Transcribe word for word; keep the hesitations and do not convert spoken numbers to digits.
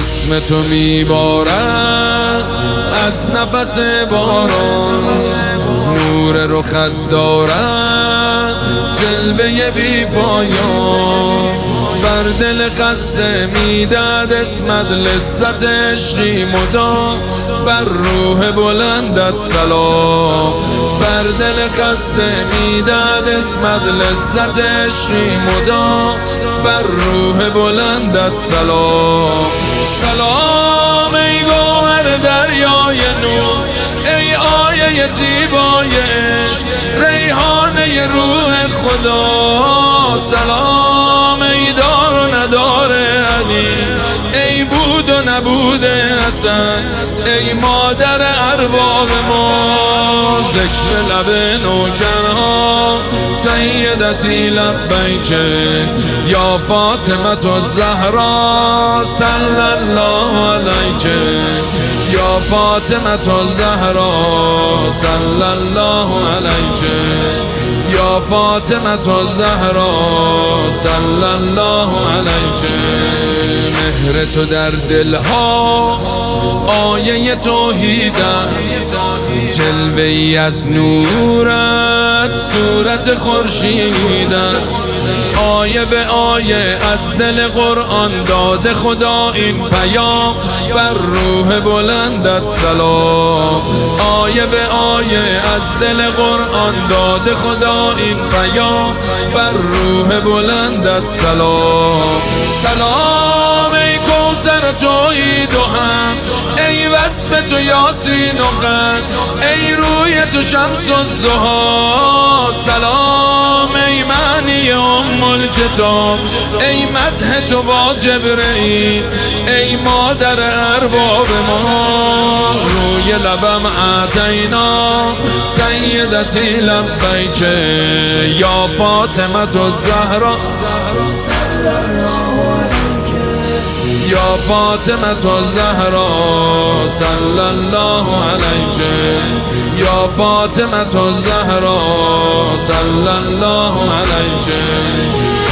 اسم تو میبارد از نفس باران، نور رخت دارد جلوه بی پایان، بر دل خسته میداد اسمت لذت عشقی مدام، بر روح بلندت سلام، بر دل خسته میداد اسمت لذت عشقی مدام، بر روح بلندت سلام. سلام ای گوهر دریای نور، ای آیه زیبای عشق، ریحانه روح خدا، سلام ای دار و ندار علی، ای بود و نبود حسن، ای مادر ارباب ما، ذکر لب نوجرها سیدتی لبیک یا فاطمه الزهرا صلی الله علیک، یا فاطمه الزهرا صلی الله علیک، یا فاطمه الزهرا صلی الله علیک. مهر تو در دلها آیه توحید است، جلوه ای از نورت صورت خورشید است، آیه به آیه از دل قرآن داده خدا این پیام، بر روح بلندت سلام، آیه به آیه از دل قرآن داده خدا این پیام، بر روح بلندت سلام. سلام ای کوثر توحید و هم، ای وصف تو یاسین و قند، ای روی تو شمس الضحی، سلام ای معنی ام الکتاب، ای مدح تو با جبرئیل، ای مادر ارباب ما، روی لبم اعطینا سیدتی لبیک یا فاطمه الزهرا یا فاطمه الزهرا صلی الله علیک، یا فاطمه الزهرا صلی الله علیک.